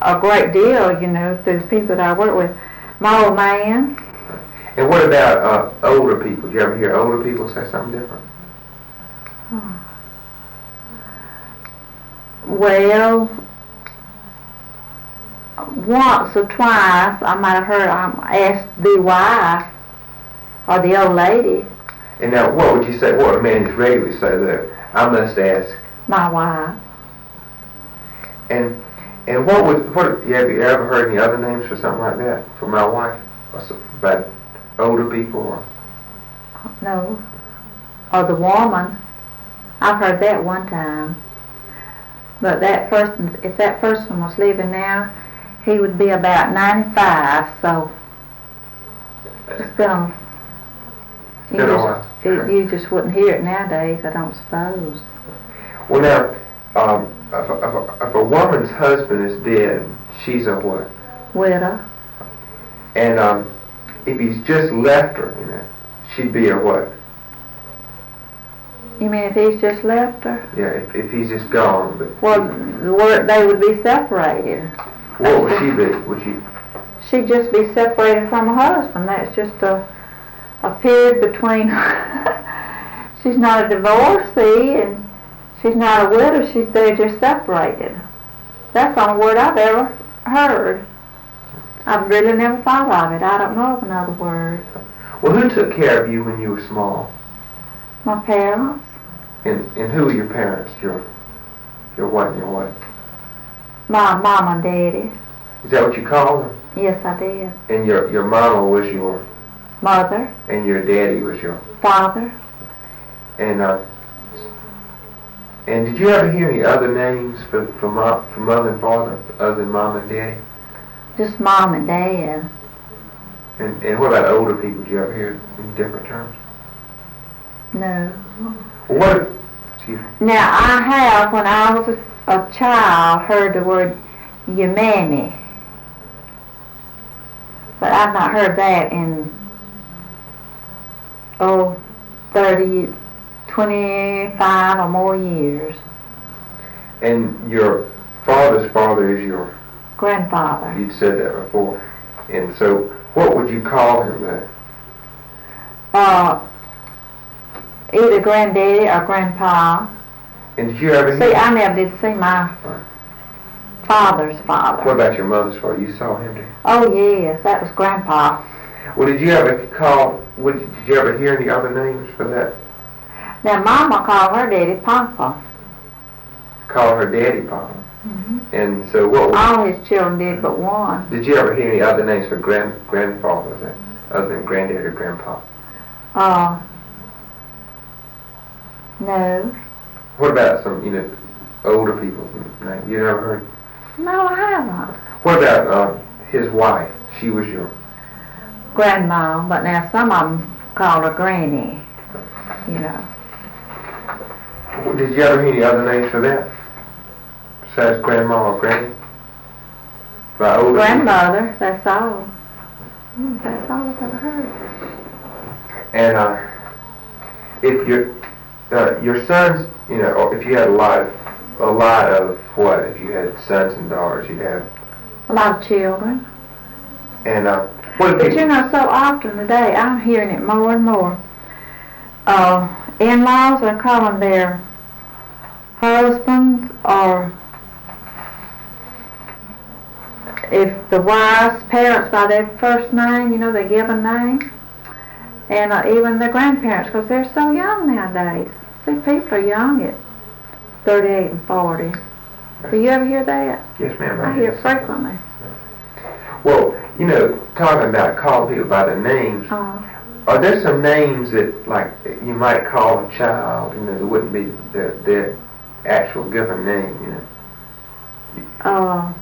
a great deal, through the people that I work with. My old man. And what about older people? Do you ever hear older people say something different? Well, once or twice I might have heard asked the wife or the old lady. And now, what would you say? What would a man just regularly say there? I must ask my wife. And what have you ever heard any other names for something like that for my wife? Or about older people? Or? No. Or the woman. I've heard that one time. But that person, if that person was living now, he would be about 95. So it's been. You just wouldn't hear it nowadays, I don't suppose. Well, now, if a woman's husband is dead, she's a what? Widow. And if he's just left her, she'd be a what? You mean if he's just left her? Yeah, if he's just gone. But they would be separated. What would she be? She'd just be separated from her husband. That's just a period between. She's not a divorcee and she's not a widow. They're just separated. That's the only word I've ever heard. I've really never thought of it. I don't know of another word. Well, who took care of you when you were small? My parents. And who were your parents? Your what and your what? My mom and daddy. Is that what you called them? Yes, I did. And your mama was your mother. And your daddy was your father. And did you ever hear any other names for mother and father other than mom and daddy? Just mom and dad. And what about older people? Did you ever hear any different terms? No. What? Now I have, when I was a child, heard the word your mammy, but I've not heard that in 30, 25 or more years. And your father's father is your grandfather. You'd said that before. And so, what would you call him then? Either granddaddy or grandpa. And did you ever see? I never did see my father's father. What about your mother's father? You saw him, did you? Oh yes, that was grandpa. Well, did you ever hear any other names for that? Now, Mama called her daddy Papa. Call her daddy Papa. Mm-hmm. And so what? All his children did but one. Did you ever hear any other names for grandfather then, other than granddaddy or grandpa? No. What about some, older people? You never heard? No, I haven't. What about his wife? She was your grandma, but now some of them call her granny. Did you ever hear any other names for that? Besides grandma or granny? Grandmother, people? That's all. That's all I've ever heard. And if your sons, if you had a lot of what? If you had sons and daughters, you'd have a lot of children. And but so often today I'm hearing it more and more. In-laws are calling their husbands, or if the wife's parents by their first name, their given name, and even the grandparents, because they're so young nowadays. See, people are young at 38 and 40. Do you ever hear that? Yes, ma'am. I hear it frequently. Well, talking about calling people by their names, are there some names that, like, you might call a child, that wouldn't be their actual given name,